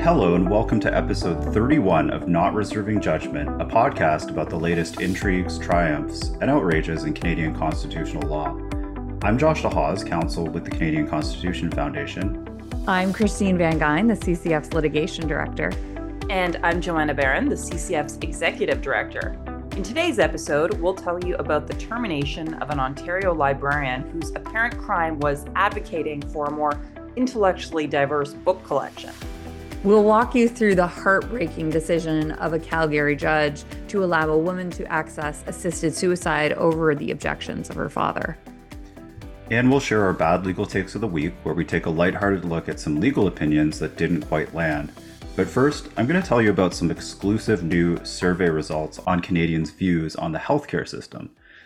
Hello, and welcome to episode 31 of Not Reserving Judgment, a podcast about the latest intrigues, triumphs, and outrages in Canadian constitutional law. I'm Josh DeHaas, counsel with the Canadian Constitution Foundation. I'm Christine Van Gyn, the CCF's litigation director. And I'm Joanna Barron, the CCF's executive director. In today's episode, we'll tell you about the termination of an Ontario librarian whose apparent crime was advocating for a more intellectually diverse book collection. We'll walk you through the heartbreaking decision of a Calgary judge to allow a woman to access assisted suicide over the objections of her father. And we'll share our bad legal takes of the week, where we take a lighthearted look at some legal opinions that didn't quite land. But first, I'm going to tell you about some exclusive new survey results on Canadians' views on the healthcare system.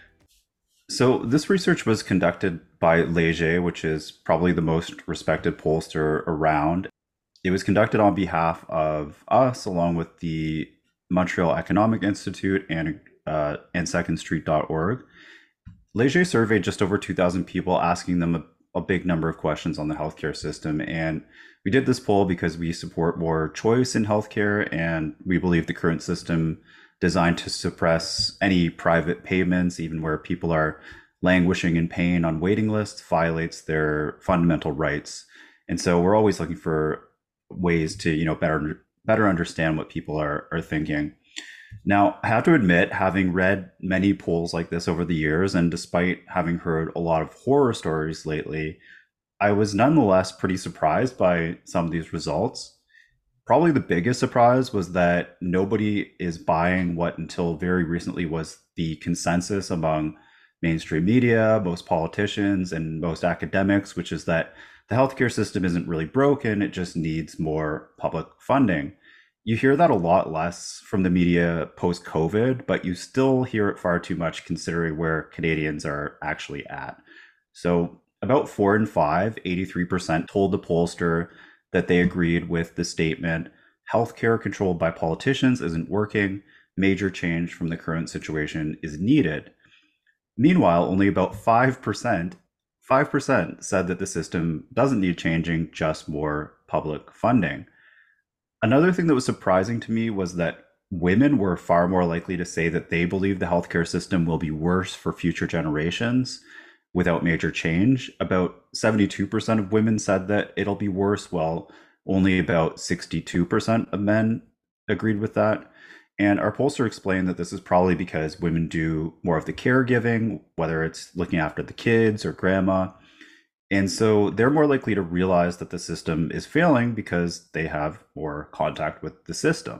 So this research was conducted by Leger, which is probably the most respected pollster around. It was conducted on behalf of us, along with the Montreal Economic Institute and secondstreet.org. Leger surveyed just over 2,000 people, asking them a big number of questions on the healthcare system. And we did this poll because we support more choice in healthcare, and we believe the current system designed to suppress any private payments, even where people are languishing in pain on waiting lists, violates their fundamental rights. And so we're always looking for ways to, better understand what people are thinking. Now, I have to admit, having read many polls like this over the years, and despite having heard a lot of horror stories lately, I was nonetheless pretty surprised by some of these results. Probably the biggest surprise was that nobody is buying what until very recently was the consensus among mainstream media, most politicians, and most academics, which is that the healthcare system isn't really broken, it just needs more public funding. You hear that a lot less from the media post-COVID, but you still hear it far too much considering where Canadians are actually at. So about 4 in 5, 83%, told the pollster that they agreed with the statement, healthcare controlled by politicians isn't working, major change from the current situation is needed. Meanwhile, only about 5% said that the system doesn't need changing, just more public funding. Another thing that was surprising to me was that women were far more likely to say that they believe the healthcare system will be worse for future generations without major change. About 72% of women said that it'll be worse, while only about 62% of men agreed with that. And our pollster explained that this is probably because women do more of the caregiving, whether it's looking after the kids or grandma. And so they're more likely to realize that the system is failing because they have more contact with the system.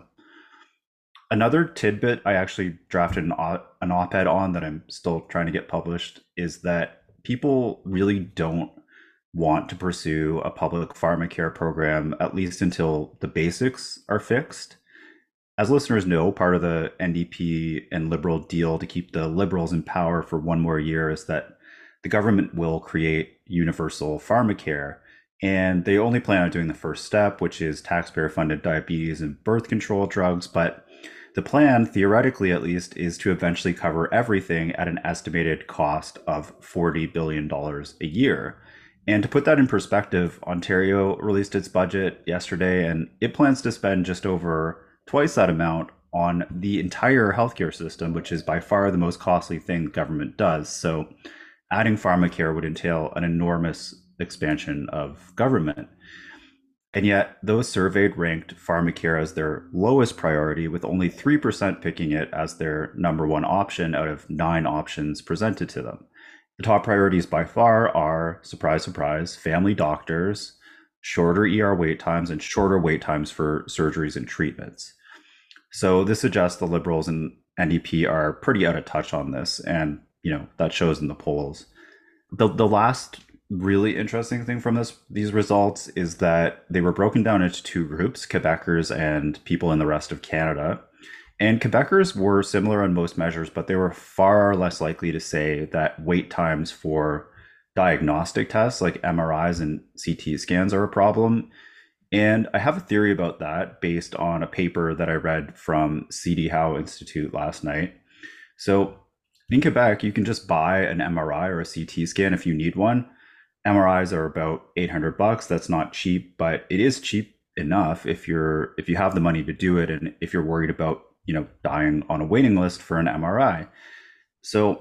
Another tidbit I actually drafted an op-ed on that I'm still trying to get published is that people really don't want to pursue a public pharmacare program, at least until the basics are fixed. As listeners know, part of the NDP and Liberal deal to keep the Liberals in power for one more year is that the government will create universal pharmacare, and they only plan on doing the first step, which is taxpayer-funded diabetes and birth control drugs. But the plan, theoretically at least, is to eventually cover everything at an estimated cost of $40 billion a year. And to put that in perspective, Ontario released its budget yesterday, and it plans to spend just over twice that amount on the entire healthcare system, which is by far the most costly thing the government does. So adding pharmacare would entail an enormous expansion of government. And yet those surveyed ranked pharmacare as their lowest priority, with only 3% picking it as their number one option out of 9 options presented to them. The top priorities by far are, surprise, surprise, family doctors, shorter ER wait times, and shorter wait times for surgeries and treatments. So this suggests the Liberals and NDP are pretty out of touch on this, and that shows in the polls. The last really interesting thing from these results is that they were broken down into 2 groups, Quebecers and people in the rest of Canada. And Quebecers were similar on most measures, but they were far less likely to say that wait times for diagnostic tests like MRIs and CT scans are a problem. And I have a theory about that based on a paper that I read from C.D. Howe Institute last night. So in Quebec, you can just buy an MRI or a CT scan if you need one. MRIs are about $800. That's not cheap, but it is cheap enough if you have the money to do it, and if you're worried about dying on a waiting list for an MRI. So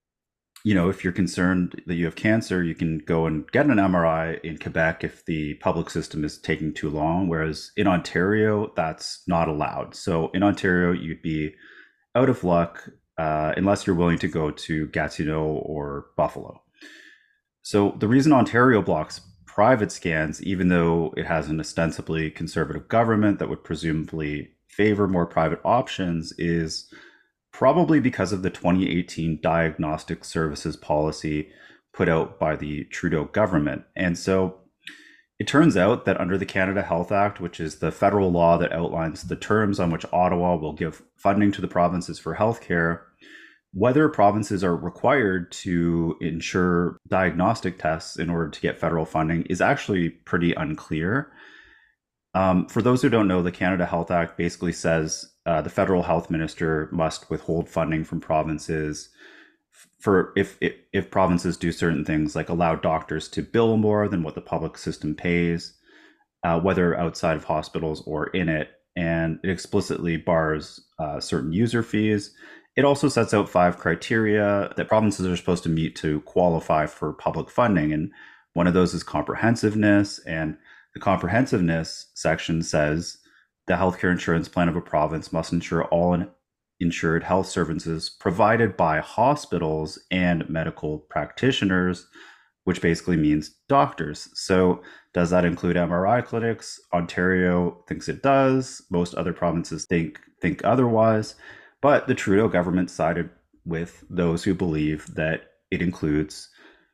if you're concerned that you have cancer, you can go and get an MRI in Quebec if the public system is taking too long, whereas in Ontario, that's not allowed. So in Ontario, you'd be out of luck unless you're willing to go to Gatineau or Buffalo. So the reason Ontario blocks private scans, even though it has an ostensibly conservative government that would presumably favor more private options, is probably because of the 2018 diagnostic services policy put out by the Trudeau government. And so it turns out that under the Canada Health Act, which is the federal law that outlines the terms on which Ottawa will give funding to the provinces for healthcare, whether provinces are required to ensure diagnostic tests in order to get federal funding is actually pretty unclear. For those who don't know, the Canada Health Act basically says the federal health minister must withhold funding from provinces for if provinces do certain things, like allow doctors to bill more than what the public system pays, whether outside of hospitals or in it, and it explicitly bars certain user fees. It also sets out 5 criteria that provinces are supposed to meet to qualify for public funding, and one of those is comprehensiveness. And the comprehensiveness section says the healthcare insurance plan of a province must ensure all insured health services provided by hospitals and medical practitioners, which basically means doctors. So does that include MRI clinics? Ontario thinks it does. Most other provinces think otherwise. But the Trudeau government sided with those who believe that it includes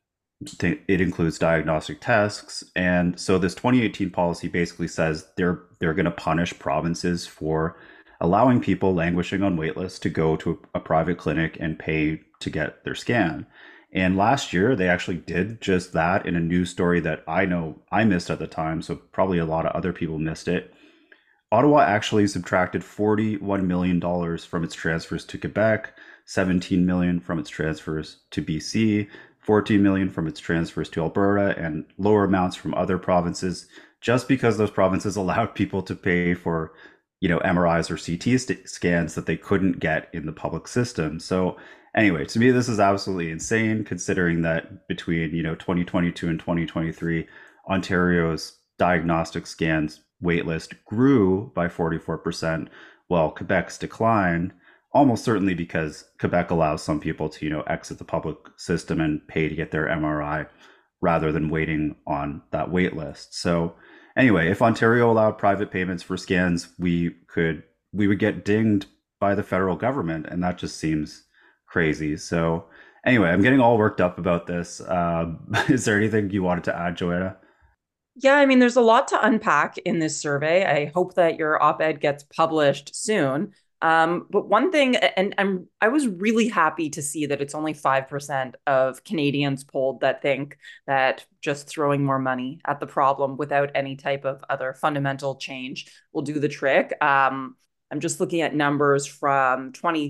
diagnostic tests. And so this 2018 policy basically says they're going to punish provinces for allowing people languishing on waitlists to go to a private clinic and pay to get their scan. And last year, they actually did just that in a news story that I know I missed at the time, so probably a lot of other people missed it. Ottawa actually subtracted $41 million from its transfers to Quebec, $17 million from its transfers to BC, $14 million from its transfers to Alberta, and lower amounts from other provinces, just because those provinces allowed people to pay for, MRIs or CT scans that they couldn't get in the public system. So anyway, to me, this is absolutely insane, considering that between 2022 and 2023, Ontario's diagnostic scans waitlist grew by 44%, while Quebec's declined, almost certainly because Quebec allows some people to, exit the public system and pay to get their MRI rather than waiting on that wait list. So anyway, if Ontario allowed private payments for scans, we would get dinged by the federal government, and that just seems crazy. So anyway, I'm getting all worked up about this. Is there anything you wanted to add, Joanna? Yeah, I mean, there's a lot to unpack in this survey. I hope that your op-ed gets published soon. But one thing, and I was really happy to see that it's only 5% of Canadians polled that think that just throwing more money at the problem without any type of other fundamental change will do the trick. I'm just looking at numbers from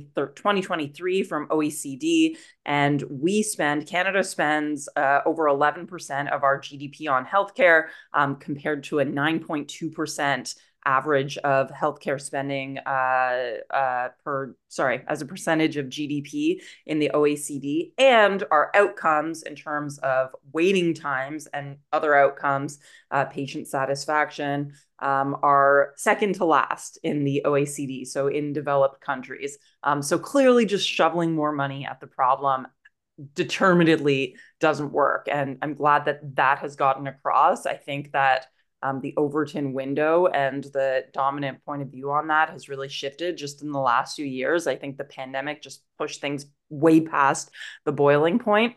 2023 from OECD, and Canada spends over 11% of our GDP on healthcare, compared to a 9.2% average of healthcare spending as a percentage of GDP in the OECD. And our outcomes in terms of waiting times and other outcomes, patient satisfaction, are second to last in the OECD, so in developed countries. So clearly just shoveling more money at the problem determinedly doesn't work. And I'm glad that that has gotten across. I think that the Overton window and the dominant point of view on that has really shifted just in the last few years. I think the pandemic just pushed things way past the boiling point.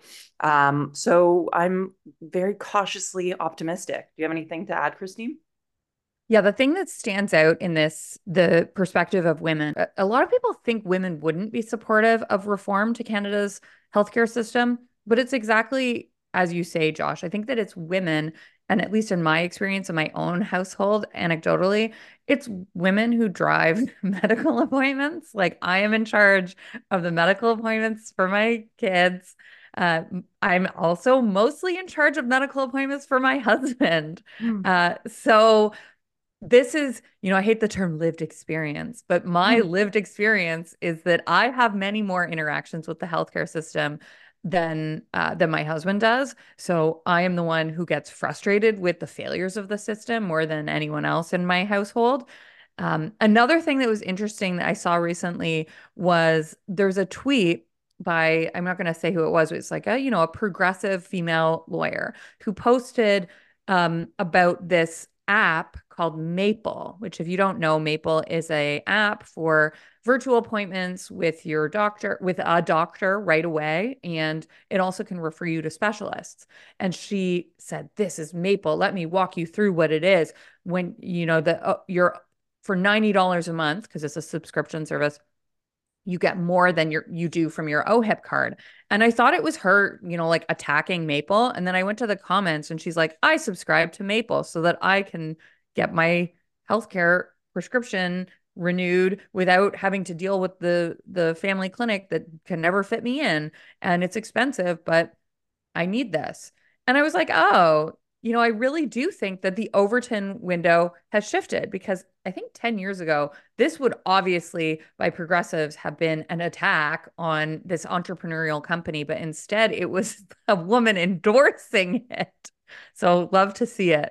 So I'm very cautiously optimistic. Do you have anything to add, Christine? Yeah, the thing that stands out in this, the perspective of women, a lot of people think women wouldn't be supportive of reform to Canada's healthcare system, but it's exactly as you say, Josh. I think that it's women, and at least in my experience in my own household, anecdotally, it's women who drive medical appointments. Like I am in charge of the medical appointments for my kids. I'm also mostly in charge of medical appointments for my husband. So this is, I hate the term lived experience, but my lived experience is that I have many more interactions with the healthcare system than my husband does. So I am the one who gets frustrated with the failures of the system more than anyone else in my household. Another thing that was interesting that I saw recently was there's a tweet by, I'm not going to say who it was, but it's like a progressive female lawyer who posted about this app called Maple, which if you don't know, Maple is a app for virtual appointments with a doctor right away. And it also can refer you to specialists. And she said, "This is Maple. Let me walk you through what it is. When, you're for $90 a month, because it's a subscription service, you get more than you do from your OHIP card." And I thought it was her, like attacking Maple. And then I went to the comments and she's like, "I subscribe to Maple so that I can get my healthcare prescription renewed without having to deal with the family clinic that can never fit me in. And it's expensive, but I need this." And I was like, oh, I really do think that the Overton window has shifted, because I think 10 years ago, this would obviously, by progressives, have been an attack on this entrepreneurial company, but instead it was a woman endorsing it. So love to see it.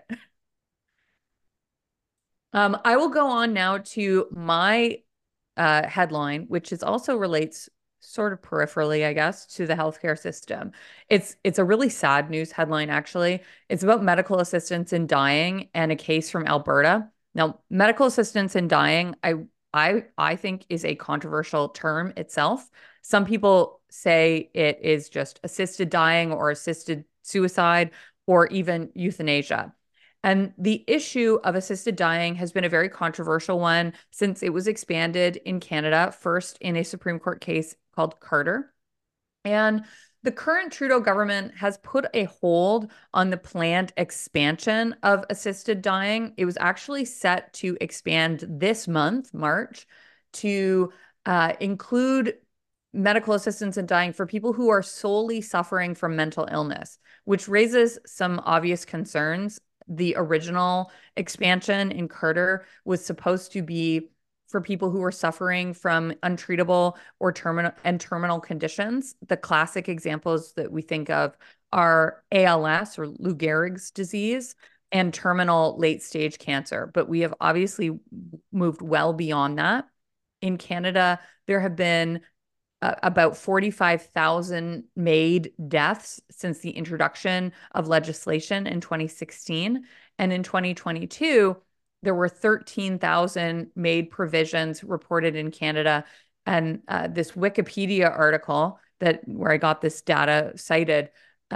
I will go on now to my headline, which is also relates sort of peripherally, I guess, to the healthcare system. It's a really sad news headline, actually. It's about medical assistance in dying and a case from Alberta. Now, medical assistance in dying, I think is a controversial term itself. Some people say it is just assisted dying or assisted suicide or even euthanasia. And the issue of assisted dying has been a very controversial one since it was expanded in Canada, first in a Supreme Court case called Carter. And the current Trudeau government has put a hold on the planned expansion of assisted dying. It was actually set to expand this month, March, to include medical assistance in dying for people who are solely suffering from mental illness, which raises some obvious concerns. The original expansion in Carter was supposed to be for people who are suffering from untreatable or terminal conditions. The classic examples that we think of are ALS, or Lou Gehrig's disease, and terminal late stage cancer. But we have obviously moved well beyond that. In Canada, there have been about 45,000 MAID deaths since the introduction of legislation in 2016. And in 2022, there were 13,000 MAID provisions reported in Canada. And this Wikipedia article where I got this data cited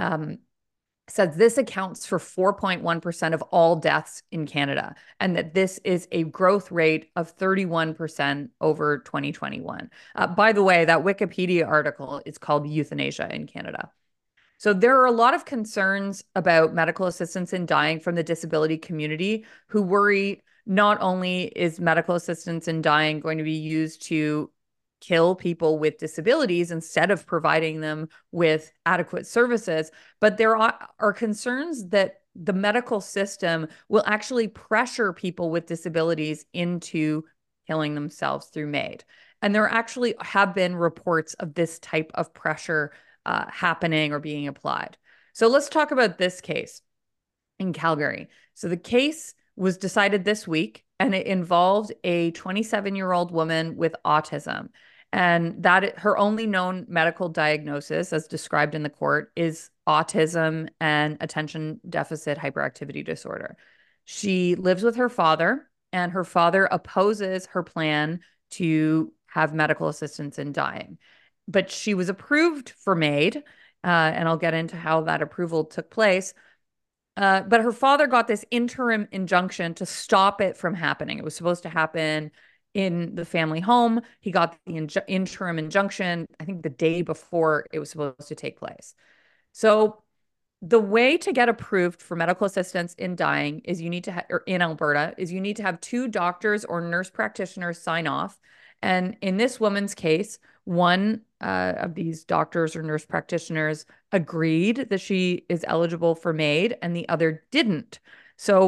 says this accounts for 4.1% of all deaths in Canada, and that this is a growth rate of 31% over 2021. By the way, that Wikipedia article is called Euthanasia in Canada. So there are a lot of concerns about medical assistance in dying from the disability community, who worry not only is medical assistance in dying going to be used to kill people with disabilities instead of providing them with adequate services, but there are concerns that the medical system will actually pressure people with disabilities into killing themselves through MAID. And there actually have been reports of this type of pressure happening or being applied. So let's talk about this case in Calgary. So the case was decided this week, and it involved a 27-year-old woman with autism. And that her only known medical diagnosis, as described in the court, is autism and attention deficit hyperactivity disorder. She lives with her father, and her father opposes her plan to have medical assistance in dying. But she was approved for MAID, and I'll get into how that approval took place. But her father got this interim injunction to stop it from happening. It was supposed to happen in the family home. He got the interim injunction, I think the day before it was supposed to take place. So the way to get approved for medical assistance in dying is or in Alberta, is you need to have 2 doctors or nurse practitioners sign off. And in this woman's case, one of these doctors or nurse practitioners agreed that she is eligible for MAID and the other didn't. So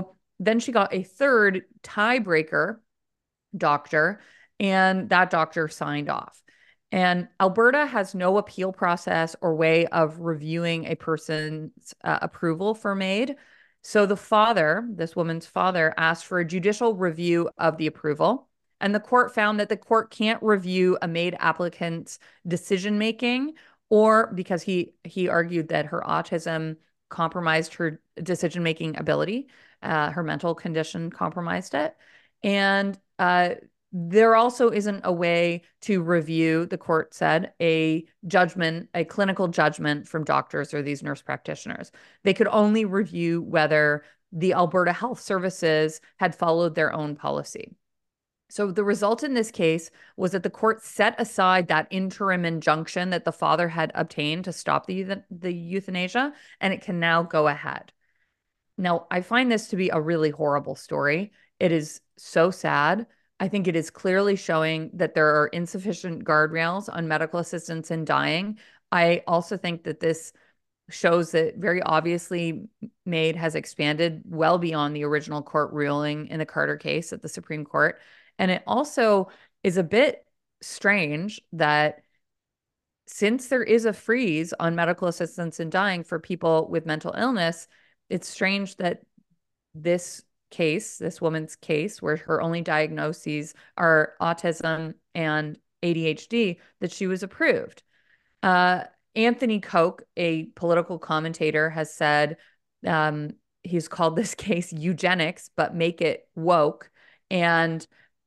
Then she got a third tiebreaker doctor, and that doctor signed off. And Alberta has no appeal process or way of reviewing a person's approval for MAID. So the father, this woman's father, asked for a judicial review of the approval. And the court found that the court can't review a MAID applicant's decision making, or because he argued that her autism compromised her decision making ability, her mental condition compromised it. And there also isn't a way to review, the court said, a judgment, a clinical judgment from doctors or these nurse practitioners. They could only review whether the Alberta Health Services had followed their own policy. So the result in this case was that the court set aside that interim injunction that the father had obtained to stop the euthanasia, and it can now go ahead. Now, I find this to be a really horrible story. It is so sad. I think it is clearly showing that there are insufficient guardrails on medical assistance in dying. I also think that this shows that very obviously MAID has expanded well beyond the original court ruling in the Carter case at the Supreme Court. And it also is a bit strange that since there is a freeze on medical assistance in dying for people with mental illness, it's strange that this case, this woman's case, where her only diagnoses are autism and ADHD, that she was approved. Anthony Koch, a political commentator, has said he's called this case eugenics, but make it woke. And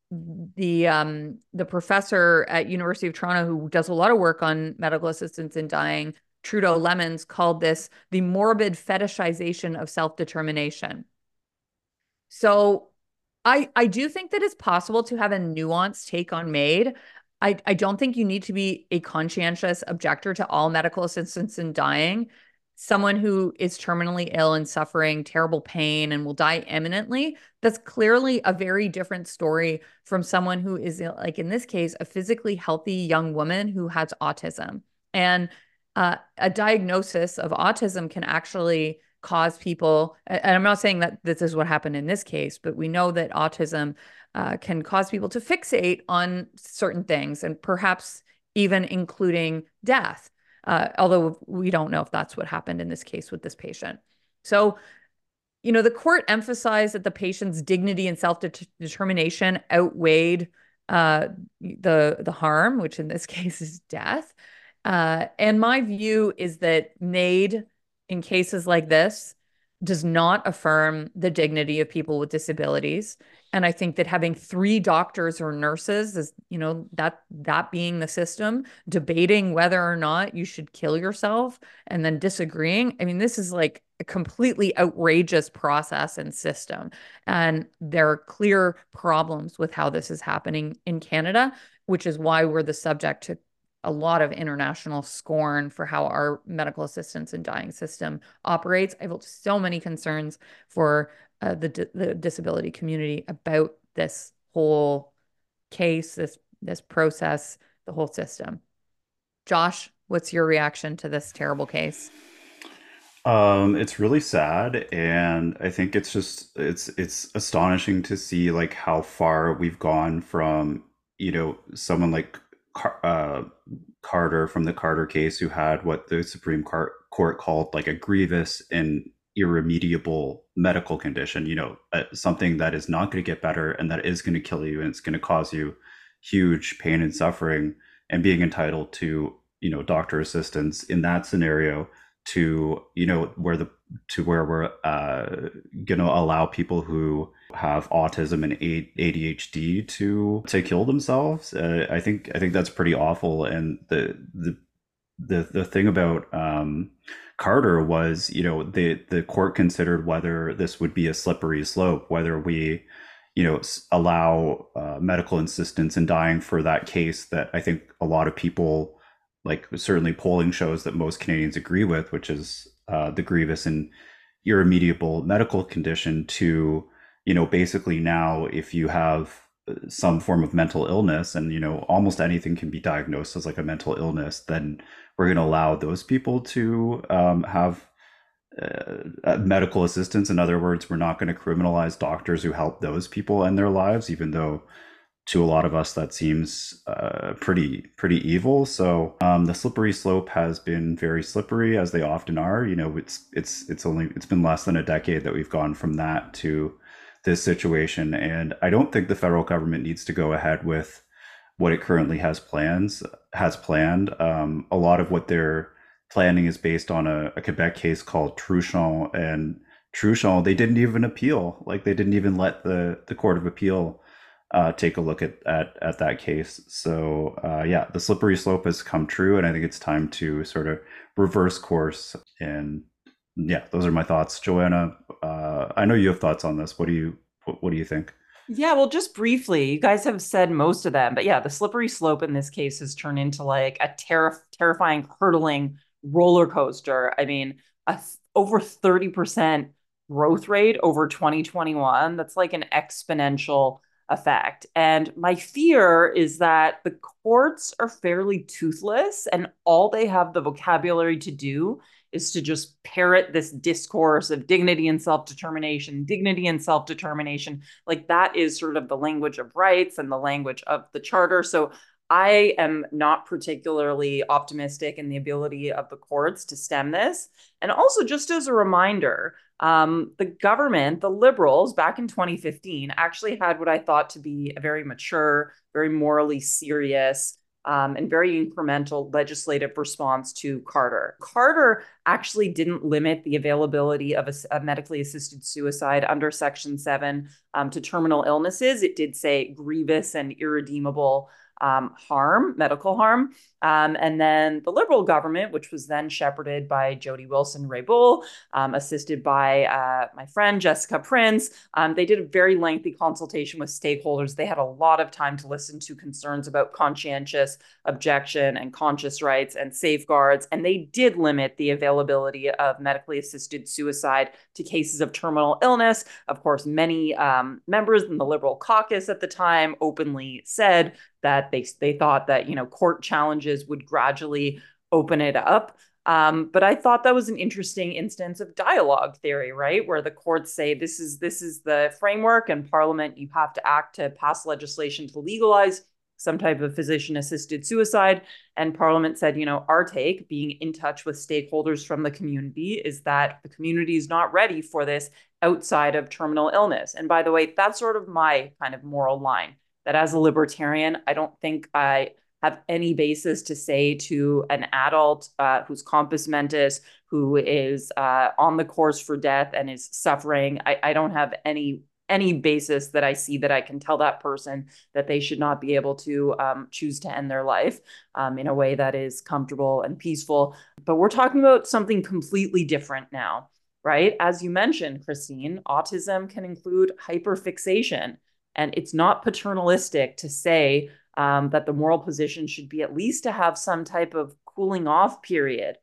the professor at University of Toronto who does a lot of work on medical assistance in dying, Trudeau Lemons, called this the morbid fetishization of self-determination. So I do think that it's possible to have a nuanced take on MAID. I don't think you need to be a conscientious objector to all medical assistance in dying. Someone who is terminally ill and suffering terrible pain and will die imminently, that's clearly a very different story from someone who is, like in this case, a physically healthy young woman who has autism. And a diagnosis of autism can actually cause people, and I'm not saying that this is what happened in this case, but we know that autism can cause people to fixate on certain things and perhaps even including death, although we don't know if that's what happened in this case with this patient. So, you know, the court emphasized that the patient's dignity and self-determination outweighed the harm, which in this case is death. And my view is that MAID in cases like this does not affirm the dignity of people with disabilities. And I think that having 3 doctors or nurses is, you know, that being the system, debating whether or not you should kill yourself and then disagreeing. I mean, this is like a completely outrageous process and system. And there are clear problems with how this is happening in Canada, which is why we're the subject to a lot of international scorn for how our medical assistance in dying system operates. I have so many concerns for the disability community about this whole case, this process, the whole system. Josh, what's your reaction to this terrible case? It's really sad, and I think it's astonishing to see like how far we've gone from, you know, someone like Carter from the Carter case, who had what the Supreme Court called like a grievous and irremediable medical condition, you know, something that is not going to get better and that is going to kill you and it's going to cause you huge pain and suffering, and being entitled to, you know, doctor assistance in that scenario, to, you know, where we're going to allow people who have autism and ADHD to kill themselves. I think that's pretty awful. And the thing about Carter was, you know, the court considered whether this would be a slippery slope, whether we, you know, allow medical assistance in dying for that case that I think a lot of people, like certainly polling shows that most Canadians agree with, which is the grievous and irremediable medical condition, to, you know, basically now if you have some form of mental illness, and, you know, almost anything can be diagnosed as like a mental illness, then we're going to allow those people to have medical assistance. In other words, we're not going to criminalize doctors who help those people end their lives, even though to a lot of us that seems pretty evil. So the slippery slope has been very slippery, as they often are. You know, it's been less than a decade that we've gone from that to this situation, and I don't think the federal government needs to go ahead with what it currently has planned. A lot of what they're planning is based on a Quebec case called Truchon, and Truchon, they didn't even appeal. Like, they didn't even let the Court of Appeal take a look at that case. So yeah, the slippery slope has come true, and I think it's time to sort of reverse course. And yeah, those are my thoughts. Joanna, I know you have thoughts on this. What do you think? Yeah, well, just briefly, you guys have said most of them, but yeah, the slippery slope in this case has turned into like a terrifying, hurtling roller coaster. I mean, over 30% growth rate over 2021. That's like an exponential effect. And my fear is that the courts are fairly toothless, and all they have the vocabulary to do is to just parrot this discourse of dignity and self determination. Like, that is sort of the language of rights and the language of the charter. So I am not particularly optimistic in the ability of the courts to stem this. And also, just as a reminder, the government, the Liberals, back in 2015, actually had what I thought to be a very mature, very morally serious, and very incremental legislative response to Carter. Carter actually didn't limit the availability of a medically assisted suicide under Section 7 to terminal illnesses. It did say grievous and irredeemable medical harm. And then the Liberal government, which was then shepherded by Jody Wilson-Raybould, assisted by my friend Jessica Prince, they did a very lengthy consultation with stakeholders. They had a lot of time to listen to concerns about conscientious objection and conscious rights and safeguards. And they did limit the availability of medically assisted suicide to cases of terminal illness. Of course, many members in the Liberal caucus at the time openly said that they thought that, court challenges would gradually open it up. But I thought that was an interesting instance of dialogue theory, right? Where the courts say this is the framework, and Parliament, you have to act to pass legislation to legalize some type of physician-assisted suicide. And Parliament said, our take, being in touch with stakeholders from the community, is that the community is not ready for this outside of terminal illness. And by the way, that's sort of my kind of moral line, that as a libertarian, I don't think I have any basis to say to an adult who's compos mentis, who is on the course for death and is suffering. I don't have any basis that I see that I can tell that person that they should not be able to choose to end their life in a way that is comfortable and peaceful. But we're talking about something completely different now, right? As you mentioned, Christine, autism can include hyperfixation. And it's not paternalistic to say that the moral position should be at least to have some type of cooling off period.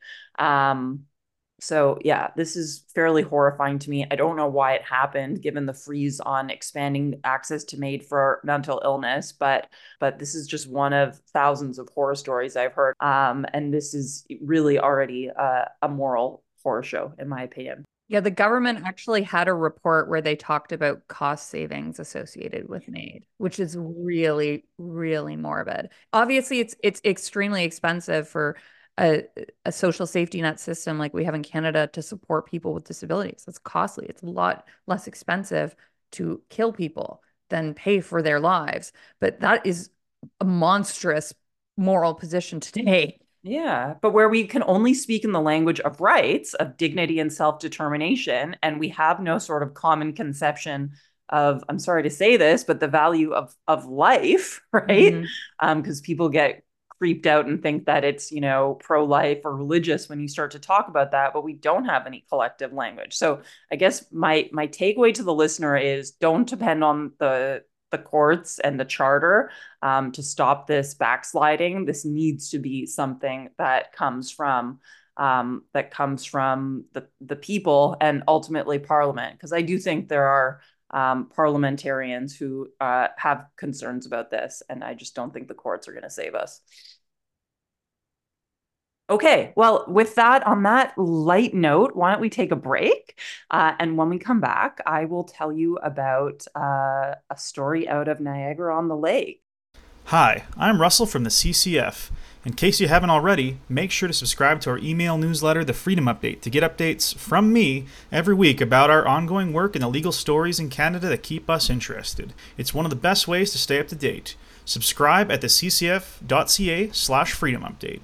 So yeah, this is fairly horrifying to me. I don't know why it happened, given the freeze on expanding access to MAID for mental illness, but this is just one of thousands of horror stories I've heard. And this is really already a moral horror show, in my opinion. Yeah, the government actually had a report where they talked about cost savings associated with MAID, which is really, really morbid. Obviously, it's extremely expensive for a social safety net system like we have in Canada to support people with disabilities. It's costly. It's a lot less expensive to kill people than pay for their lives. But that is a monstrous moral position today. Yeah, but where we can only speak in the language of rights, of dignity and self-determination, and we have no sort of common conception of, I'm sorry to say this, but the value of life, right? Because people get creeped out and think that it's, pro-life or religious when you start to talk about that, but we don't have any collective language. So I guess my takeaway to the listener is, don't depend on the courts and the charter to stop this backsliding. This needs to be something that comes from the people and ultimately Parliament, because I do think there are parliamentarians who have concerns about this, and I just don't think the courts are going to save us. Okay, well, with that, on that light note, why don't we take a break? And when we come back, I will tell you about a story out of Niagara-on-the-Lake. Hi, I'm Russell from the CCF. In case you haven't already, make sure to subscribe to our email newsletter, The Freedom Update, to get updates from me every week about our ongoing work and the legal stories in Canada that keep us interested. It's one of the best ways to stay up to date. Subscribe at theccf.ca/freedomupdate.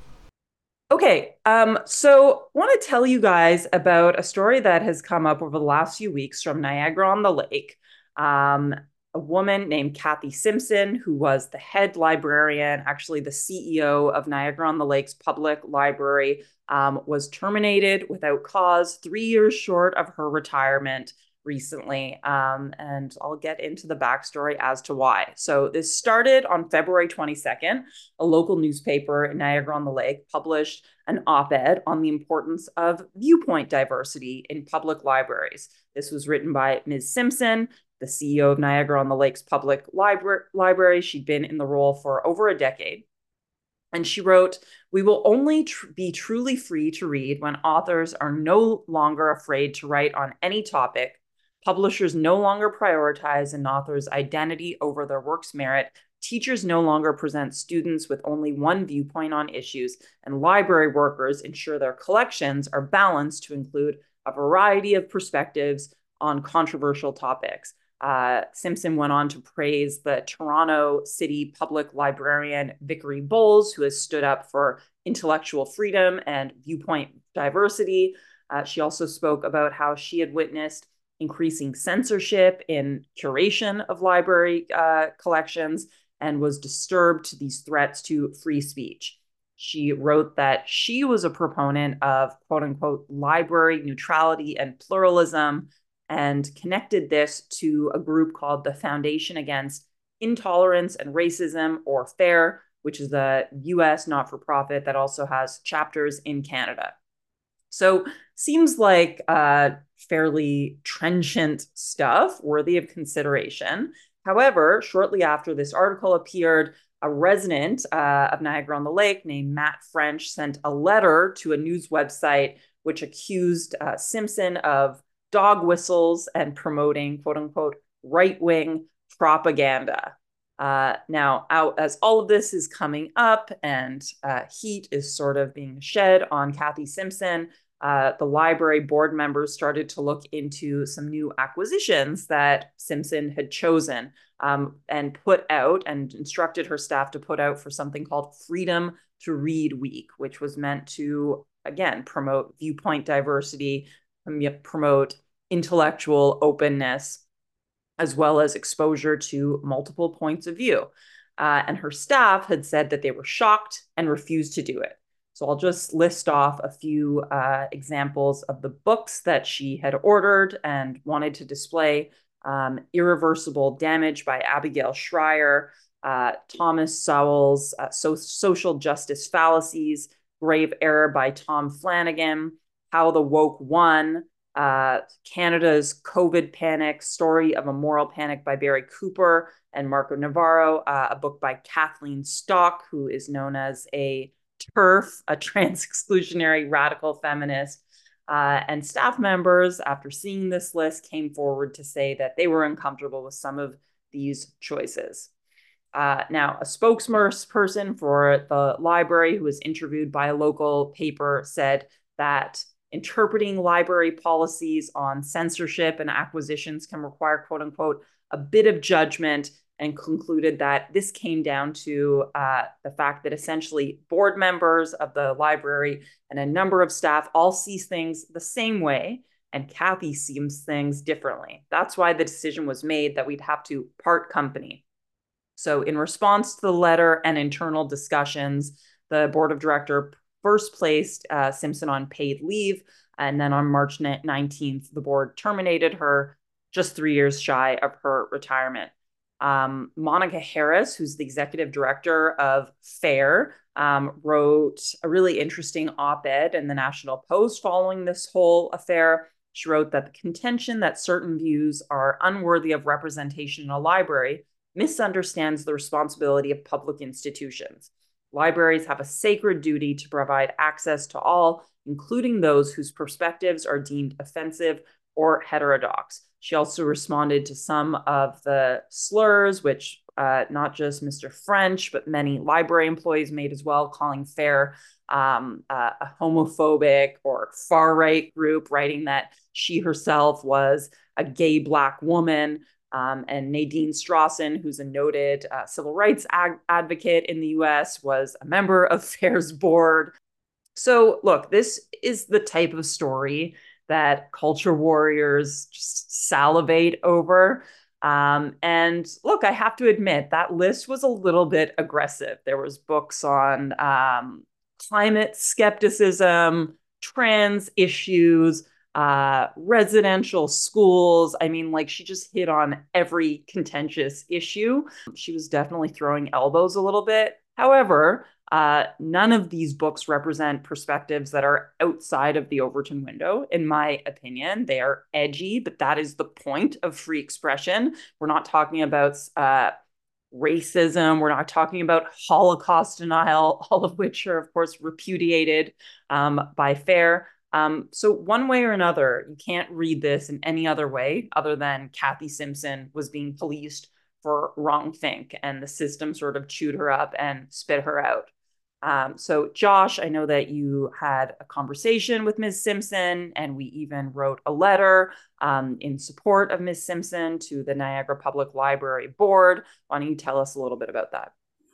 Okay, so I want to tell you guys about a story that has come up over the last few weeks from Niagara-on-the-Lake. A woman named Kathy Simpson, who was the head librarian, actually the CEO of Niagara-on-the-Lake's public library, was terminated without cause 3 years short of her retirement recently. And I'll get into the backstory as to why. So this started on February 22nd. A local newspaper in Niagara-on-the-Lake published an op-ed on the importance of viewpoint diversity in public libraries. This was written by Ms. Simpson, the CEO of Niagara-on-the-Lake's public library. She'd been in the role for over a decade. And she wrote, "We will only be truly free to read when authors are no longer afraid to write on any topic. Publishers no longer prioritize an author's identity over their work's merit. Teachers no longer present students with only one viewpoint on issues, and library workers ensure their collections are balanced to include a variety of perspectives on controversial topics." Simpson went on to praise the Toronto City Public Librarian Vickery Bowles, who has stood up for intellectual freedom and viewpoint diversity. She also spoke about how she had witnessed increasing censorship in curation of library collections and was disturbed to these threats to free speech. She wrote that she was a proponent of quote unquote library neutrality and pluralism, and connected this to a group called the Foundation Against Intolerance and Racism, or FAIR, which is a US not-for-profit that also has chapters in Canada. So seems like fairly trenchant stuff, worthy of consideration. However, shortly after this article appeared, a resident of Niagara-on-the-Lake named Matt French sent a letter to a news website which accused Simpson of dog whistles and promoting quote unquote right-wing propaganda. Now, as all of this is coming up and heat is sort of being shed on Kathy Simpson, the library board members started to look into some new acquisitions that Simpson had chosen, and put out and instructed her staff to put out for something called Freedom to Read Week, which was meant to, again, promote viewpoint diversity, promote intellectual openness, as well as exposure to multiple points of view. And her staff had said that they were shocked and refused to do it. So I'll just list off a few examples of the books that she had ordered and wanted to display. Irreversible Damage by Abigail Shrier, Thomas Sowell's Social Justice Fallacies, Grave Error by Tom Flanagan, How the Woke Won, Canada's COVID Panic, Story of a Moral Panic by Barry Cooper and Marco Navarro, a book by Kathleen Stock, who is known as a TERF, a trans-exclusionary radical feminist. And staff members, after seeing this list, came forward to say that they were uncomfortable with some of these choices. Now, a spokesperson for the library who was interviewed by a local paper said that interpreting library policies on censorship and acquisitions can require, quote unquote, a bit of judgment, and concluded that this came down to the fact that essentially board members of the library and a number of staff all see things the same way, and Kathy sees things differently. That's why the decision was made that we'd have to part company. So in response to the letter and internal discussions, the board of directors first placed Simpson on paid leave, and then on March 19th, the board terminated her just 3 years shy of her retirement. Monica Harris, who's the executive director of FAIR, wrote a really interesting op-ed in the National Post following this whole affair. She wrote that the contention that certain views are unworthy of representation in a library misunderstands the responsibility of public institutions. Libraries have a sacred duty to provide access to all, including those whose perspectives are deemed offensive or heterodox. She also responded to some of the slurs, which not just Mr. French, but many library employees made as well, calling FAIR a homophobic or far-right group, writing that she herself was a gay Black woman. And Nadine Strawson, who's a noted civil rights advocate in the US, was a member of FAIR's board. So, look, this is the type of story that culture warriors just salivate over. And look, I have to admit that list was a little bit aggressive. There was books on climate skepticism, trans issues, residential schools. I mean, like, she just hit on every contentious issue. She was definitely throwing elbows a little bit. However, none of these books represent perspectives that are outside of the Overton window, in my opinion. They are edgy, but that is the point of free expression. We're not talking about racism. We're not talking about Holocaust denial, all of which are, of course, repudiated by FAIR. So one way or another, you can't read this in any other way other than Cathy Simpson was being policed for wrongthink, and the system sort of chewed her up and spit her out. So Josh, I know that you had a conversation with Ms. Simpson, and we even wrote a letter in support of Ms. Simpson to the Niagara Public Library Board. Why don't you tell us a little bit about that?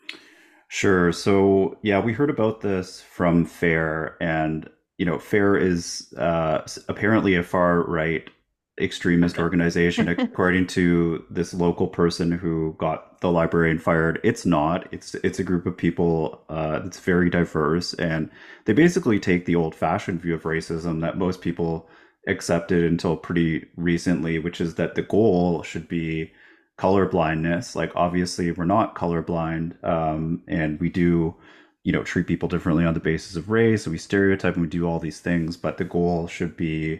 Sure. So yeah, we heard about this from FAIR, and FAIR is apparently a far right extremist organization, according to this local person who got the librarian fired. It's not. It's a group of people that's very diverse, and they basically take the old-fashioned view of racism that most people accepted until pretty recently, which is that the goal should be colorblindness. Like, obviously, we're not colorblind, and we do treat people differently on the basis of race, and we stereotype and we do all these things, but the goal should be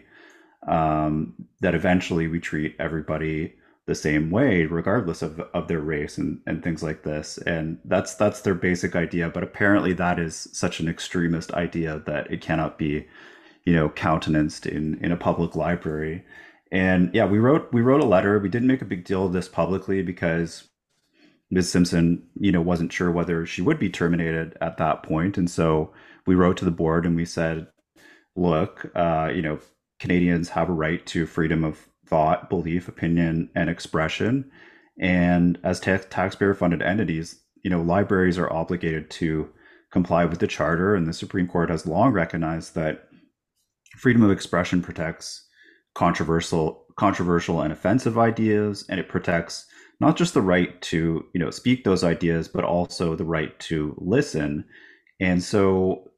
that eventually we treat everybody the same way, regardless of their race and things like this. And that's their basic idea. But apparently that is such an extremist idea that it cannot be, countenanced in a public library. And yeah, we wrote a letter. We didn't make a big deal of this publicly because Ms. Simpson, wasn't sure whether she would be terminated at that point. And so we wrote to the board and we said, look, Canadians have a right to freedom of thought, belief, opinion, and expression. And as taxpayer-funded entities, libraries are obligated to comply with the Charter, and the Supreme Court has long recognized that freedom of expression protects controversial and offensive ideas, and it protects not just the right to speak those ideas, but also the right to listen. And so,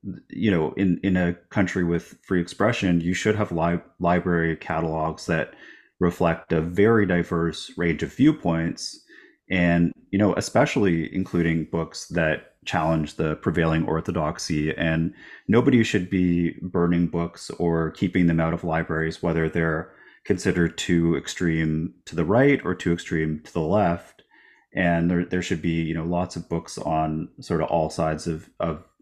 in a country with free expression, you should have library catalogs that reflect a very diverse range of viewpoints, and especially including books that challenge the prevailing orthodoxy. And nobody should be burning books or keeping them out of libraries, whether they're considered too extreme to the right or too extreme to the left. And there should be lots of books on sort of all sides of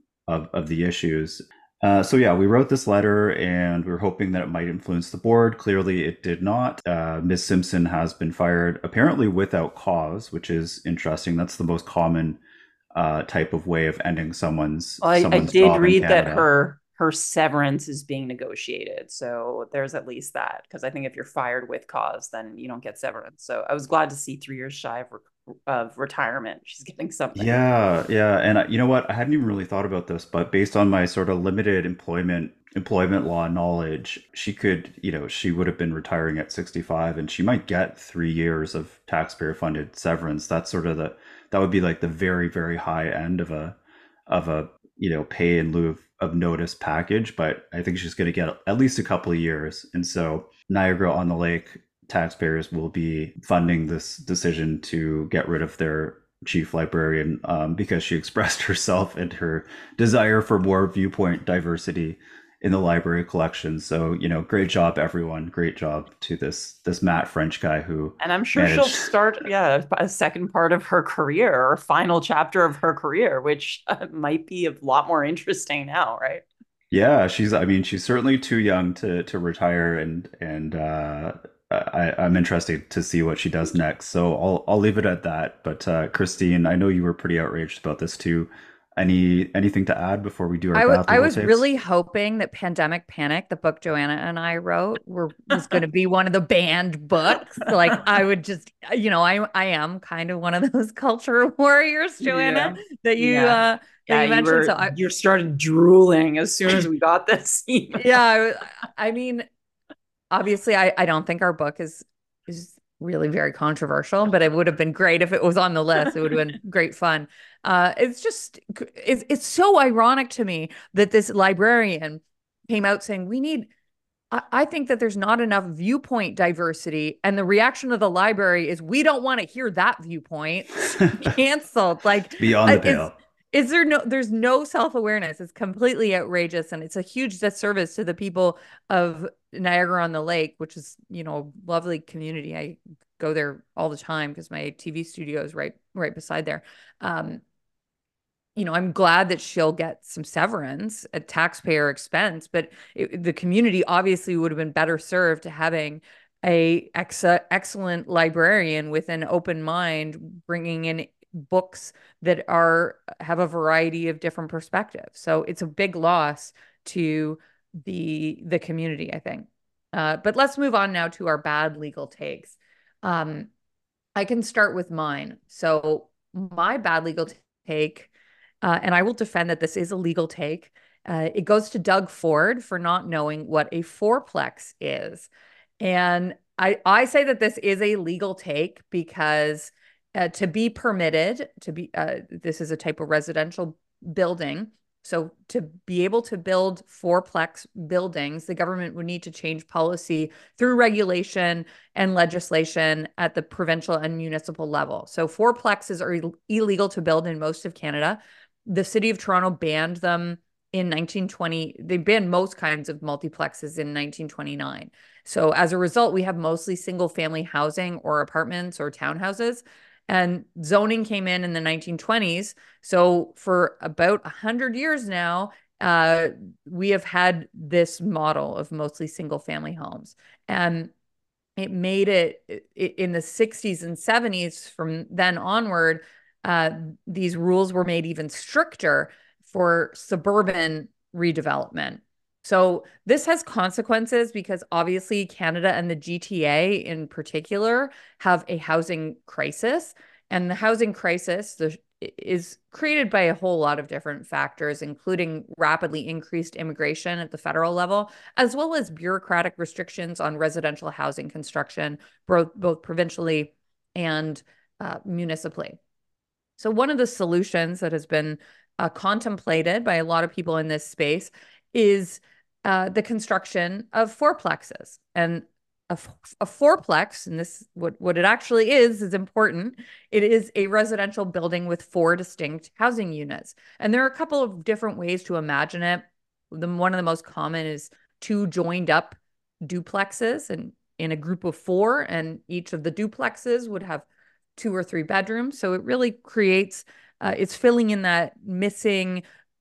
the issues. So yeah, we wrote this letter and we were hoping that it might influence the board. Clearly it did not. Ms. Simpson has been fired, apparently without cause, which is interesting. That's the most common type of way of ending someone's I did job read in that Canada. her severance is being negotiated. So there's at least that, because I think if you're fired with cause, then you don't get severance. So I was glad to see 3 years shy of retirement, she's getting something. Yeah, yeah. And you know what? I hadn't even really thought about this, but based on my sort of limited employment law knowledge, she would have been retiring at 65, and she might get 3 years of taxpayer funded severance. That's sort of that would be like the very, very high end of a pay in lieu of notice package. But I think she's going to get at least a couple of years. And so Niagara on the Lake taxpayers will be funding this decision to get rid of their chief librarian because she expressed herself and her desire for more viewpoint diversity in the library collection. So, great job, everyone. Great job to this Matt French guy who And I'm sure she'll managed. start, a second part of her career or final chapter of her career, which might be a lot more interesting now, right? Yeah, I mean, she's certainly too young to retire, and I'm interested to see what she does next. So I'll leave it at that. But Christine, I know you were pretty outraged about this too. Anything to add before we do our bad I legal was takes? really hoping that Pandemic Panic, the book Joanna and I wrote, was going to be one of the banned books. Like I would just, I am kind of one of those culture warriors, Joanna, Yeah. that Yeah. you You mentioned. were, you started drooling as soon as we got this email. Yeah, I mean, obviously, I don't think our book is really very controversial, but it would have been great if it was on the list. It would have been great fun. It's so ironic to me that this librarian came out saying we need. I think that there's not enough viewpoint diversity, and the reaction of the library is we don't want to hear that viewpoint. Canceled. Like, It's beyond the is pale. there's no self-awareness. It's completely outrageous, and it's a huge disservice to the people of Niagara-on-the-Lake, which is, a lovely community. I go there all the time because my TV studio is right beside there. Um, I'm glad that she'll get some severance at taxpayer expense, but the community obviously would have been better served to having a excellent librarian with an open mind, bringing in books that have a variety of different perspectives. So it's a big loss to the community, I think. But let's move on now to our bad legal takes. Um, I can start with mine. So my bad legal take, and I will defend that this is a legal take. It goes to Doug Ford for not knowing what a fourplex is. And I say that this is a legal take because to be permitted this is a type of residential building. So to be able to build fourplex buildings, the government would need to change policy through regulation and legislation at the provincial and municipal level. So fourplexes are illegal to build in most of Canada. The city of Toronto banned them in 1920. They banned most kinds of multiplexes in 1929. So as a result, we have mostly single family housing or apartments or townhouses. And zoning came in the 1920s. So for about 100 years now, we have had this model of mostly single family homes. And it made it in the 60s and 70s. From then onward, these rules were made even stricter for suburban redevelopment. So this has consequences because obviously Canada and the GTA in particular have a housing crisis. And the housing crisis is created by a whole lot of different factors, including rapidly increased immigration at the federal level, as well as bureaucratic restrictions on residential housing construction, both provincially and municipally. So one of the solutions that has been contemplated by a lot of people in this space is the construction of fourplexes. And a fourplex, and this what it actually is important. It is a residential building with four distinct housing units. And there are a couple of different ways to imagine it. One of the most common is two joined up duplexes and in a group of four, and each of the duplexes would have two or three bedrooms. So it really creates, it's filling in that missing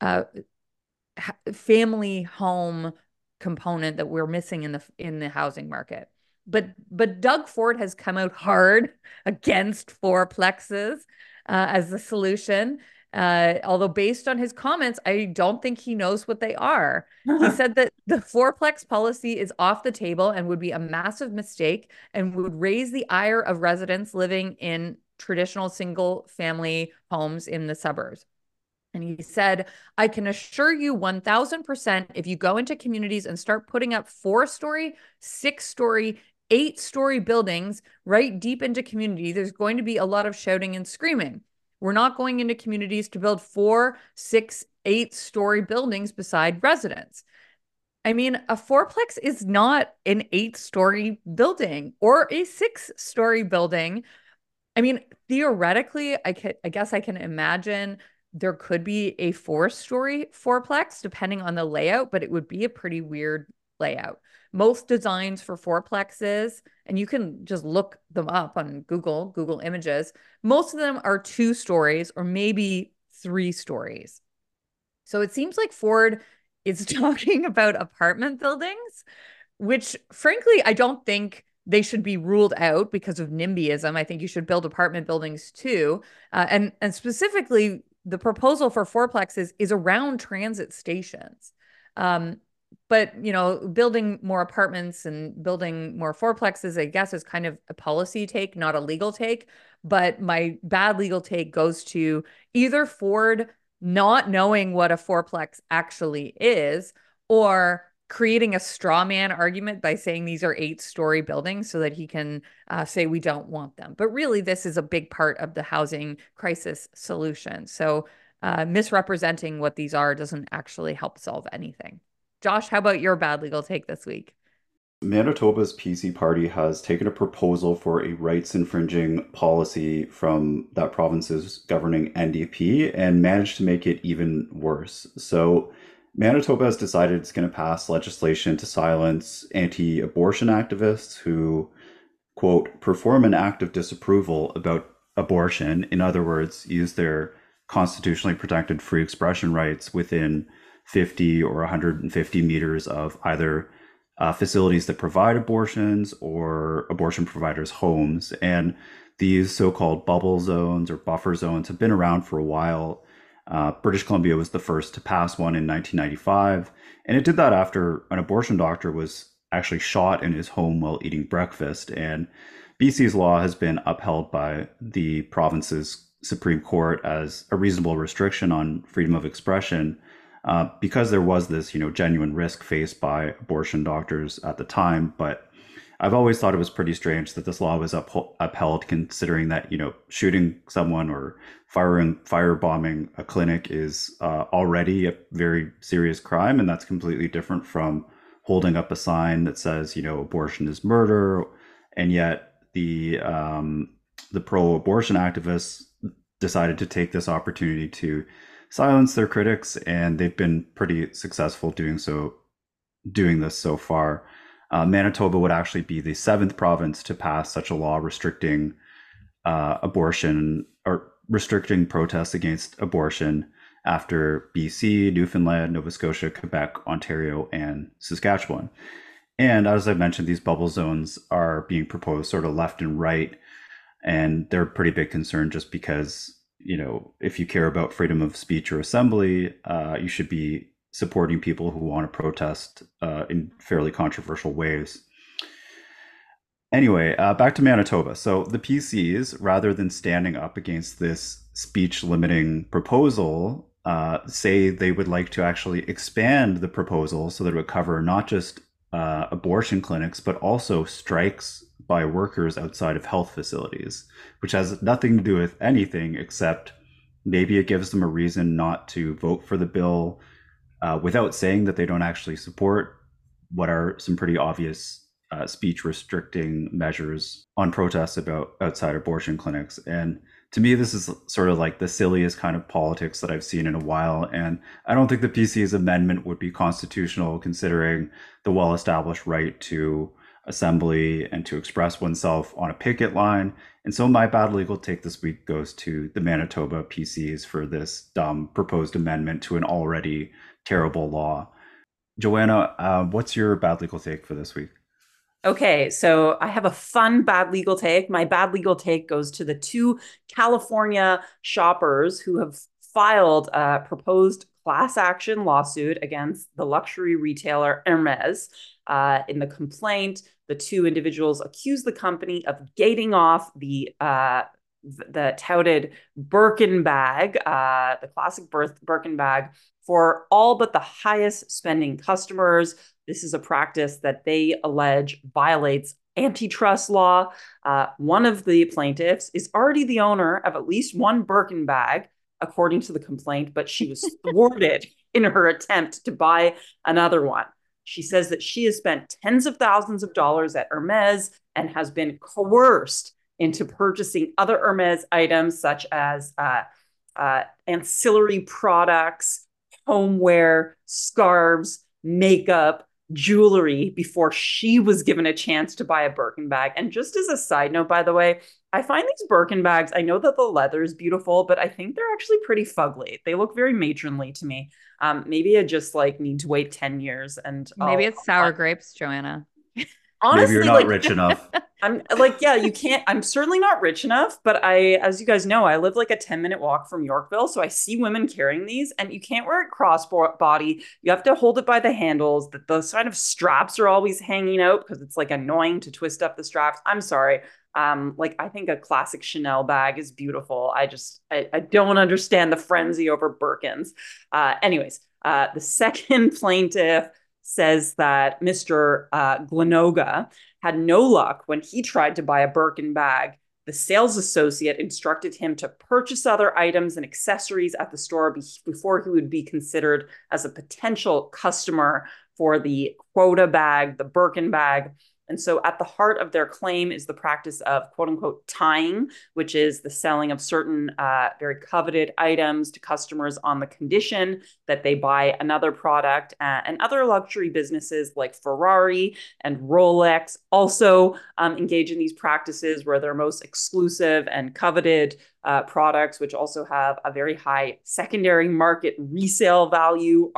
family home component that we're missing in the housing market. But Doug Ford has come out hard against fourplexes as the solution. Although based on his comments, I don't think he knows what they are. He said that the fourplex policy is off the table and would be a massive mistake and would raise the ire of residents living in traditional single family homes in the suburbs. And he said, I can assure you 1000%, if you go into communities and start putting up 4-story, 6-story, 8-story buildings right deep into community, there's going to be a lot of shouting and screaming. We're not going into communities to build 4, 6, 8-story buildings beside residents. I mean, a fourplex is not an 8-story building or a 6-story building. I mean, theoretically, I guess I can imagine there could be a 4-story fourplex depending on the layout, but it would be a pretty weird layout. Most designs for fourplexes, and you can just look them up on Google Images, most of them are 2 stories or maybe 3 stories. So it seems like Ford is talking about apartment buildings, which frankly, I don't think they should be ruled out because of NIMBYism. I think you should build apartment buildings too. And specifically, the proposal for fourplexes is around transit stations. But, building more apartments and building more fourplexes, I guess, is kind of a policy take, not a legal take. But my bad legal take goes to either Ford not knowing what a fourplex actually is, or creating a straw man argument by saying these are 8-story buildings so that he can say we don't want them. But really, this is a big part of the housing crisis solution. So misrepresenting what these are doesn't actually help solve anything. Josh, how about your bad legal take this week? Manitoba's PC party has taken a proposal for a rights infringing policy from that province's governing NDP and managed to make it even worse. So Manitoba has decided it's going to pass legislation to silence anti-abortion activists who, quote, perform an act of disapproval about abortion. In other words, use their constitutionally protected free expression rights within 50 or 150 meters of either facilities that provide abortions or abortion providers' homes. And these so-called bubble zones or buffer zones have been around for a while. British Columbia was the first to pass one in 1995. And it did that after an abortion doctor was actually shot in his home while eating breakfast. And BC's law has been upheld by the province's Supreme Court as a reasonable restriction on freedom of expression. Because there was this, genuine risk faced by abortion doctors at the time. But I've always thought it was pretty strange that this law was upheld, considering that, shooting someone or firebombing a clinic is already a very serious crime. And that's completely different from holding up a sign that says, abortion is murder. And yet the pro-abortion activists decided to take this opportunity to silence their critics, and they've been pretty successful doing this so far. Manitoba would actually be the 7th province to pass such a law restricting abortion or restricting protests against abortion after BC, Newfoundland, Nova Scotia, Quebec, Ontario, and Saskatchewan. And as I mentioned, these bubble zones are being proposed sort of left and right, and they're a pretty big concern just because if you care about freedom of speech or assembly, you should be supporting people who want to protest in fairly controversial ways. Anyway, back to Manitoba. So the PCs, rather than standing up against this speech limiting proposal, say they would like to actually expand the proposal so that it would cover not just abortion clinics, but also strikes by workers outside of health facilities, which has nothing to do with anything except maybe it gives them a reason not to vote for the bill without saying that they don't actually support what are some pretty obvious speech restricting measures on protests about outside abortion clinics. And to me, this is sort of like the silliest kind of politics that I've seen in a while. And I don't think the PC's amendment would be constitutional, considering the well-established right to assembly and to express oneself on a picket line. And so my bad legal take this week goes to the Manitoba PCs for this dumb proposed amendment to an already terrible law. Joanna, what's your bad legal take for this week? Okay, so I have a fun bad legal take. My bad legal take goes to the 2 California shoppers who have filed a proposed class action lawsuit against the luxury retailer Hermes. In the complaint, the 2 individuals accuse the company of gating off the touted Birkin bag, the classic Birkin bag, for all but the highest spending customers. This is a practice that they allege violates antitrust law. One of the plaintiffs is already the owner of at least one Birkin bag, according to the complaint, but she was thwarted in her attempt to buy another one. She says that she has spent tens of thousands of dollars at Hermes and has been coerced into purchasing other Hermes items, such as ancillary products, homeware, scarves, makeup, jewelry before she was given a chance to buy a Birkin bag. And just as a side note, by the way, I find these Birkin bags, I know that the leather is beautiful, but I think they're actually pretty fugly. They look very matronly to me. Maybe I just like need to wait 10 years and maybe it's sour grapes, Joanna. Honestly, maybe you're not rich enough. I'm like, yeah, you can't. I'm certainly not rich enough, but as you guys know, I live like a 10-minute walk from Yorkville. So I see women carrying these, and you can't wear it crossbody. You have to hold it by the handles. The kind of straps are always hanging out because it's like annoying to twist up the straps. I'm sorry. Like I think a classic Chanel bag is beautiful. I don't understand the frenzy over Birkins. Anyways, the second plaintiff says that Mr. Glenoga had no luck when he tried to buy a Birkin bag. The sales associate instructed him to purchase other items and accessories at the store before he would be considered as a potential customer for the quota bag, the Birkin bag. And so at the heart of their claim is the practice of quote unquote tying, which is the selling of certain very coveted items to customers on the condition that they buy another product. And other luxury businesses like Ferrari and Rolex also engage in these practices where their most exclusive and coveted products, which also have a very high secondary market resale value,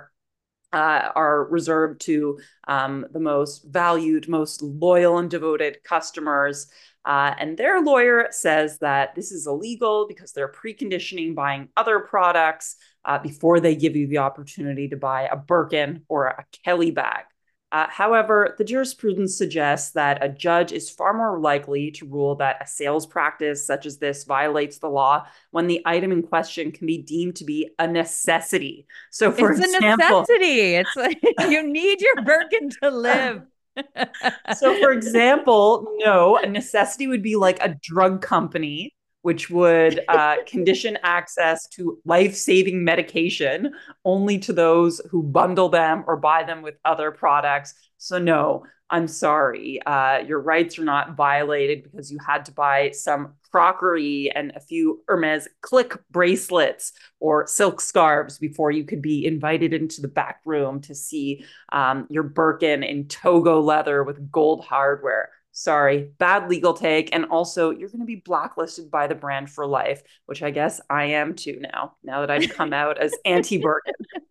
are reserved to the most valued, most loyal and devoted customers. And their lawyer says that this is illegal because they're preconditioning buying other products before they give you the opportunity to buy a Birkin or a Kelly bag. However, the jurisprudence suggests that a judge is far more likely to rule that a sales practice such as this violates the law when the item in question can be deemed to be a necessity. So, for example, a necessity. It's like you need your Birkin to live. So, for example, no, a necessity would be like a drug company, which would condition access to life-saving medication only to those who bundle them or buy them with other products. So no, I'm sorry. Your rights are not violated because you had to buy some crockery and a few Hermes click bracelets or silk scarves before you could be invited into the back room to see your Birkin in Togo leather with gold hardware. Sorry, bad legal take. And also, you're going to be blacklisted by the brand for life, which I guess I am too now that I've come out as anti-Birkin.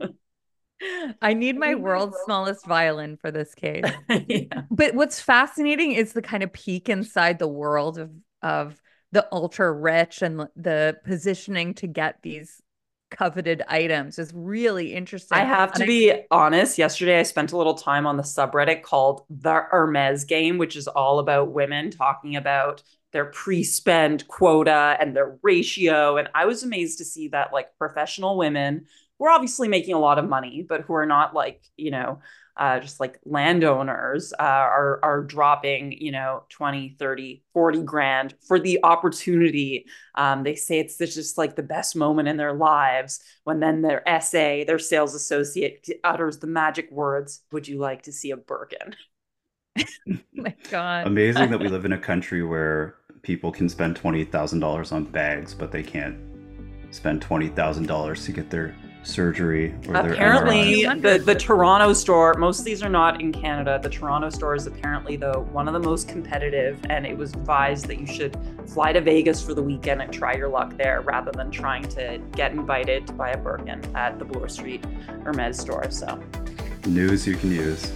I need my world's smallest violin for this case. Yeah. But what's fascinating is the kind of peek inside the world of the ultra rich and the positioning to get these coveted items is really interesting. I have to be honest. Yesterday, I spent a little time on the subreddit called The Hermes Game, which is all about women talking about their pre-spend quota and their ratio. And I was amazed to see that like professional women who are obviously making a lot of money, but who are not like, just like landowners are dropping, 20, 30, 40 grand for the opportunity. They say it's just like the best moment in their lives when then their their sales associate utters the magic words, "Would you like to see a Birkin?" Oh my God. Amazing that we live in a country where people can spend $20,000 on bags, but they can't spend $20,000 to get their surgery or their apparently MRI. the Toronto store, most of these are not in Canada. The Toronto store is apparently one of the most competitive, and it was advised that you should fly to Vegas for the weekend and try your luck there rather than trying to get invited to buy a Birkin at the Bloor Street Hermes store. So news you can use.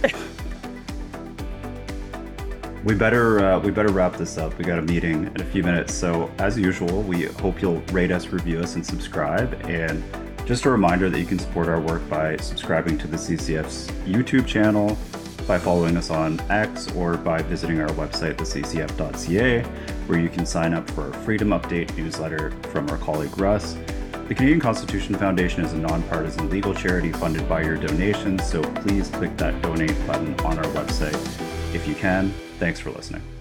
We better wrap this up. We got a meeting in a few minutes. So as usual, we hope you'll rate us, review us, and subscribe. And just a reminder that you can support our work by subscribing to the CCF's YouTube channel, by following us on X, or by visiting our website, theccf.ca, where you can sign up for our Freedom Update newsletter from our colleague Russ. The Canadian Constitution Foundation is a nonpartisan legal charity funded by your donations, so please click that donate button on our website if you can. Thanks for listening.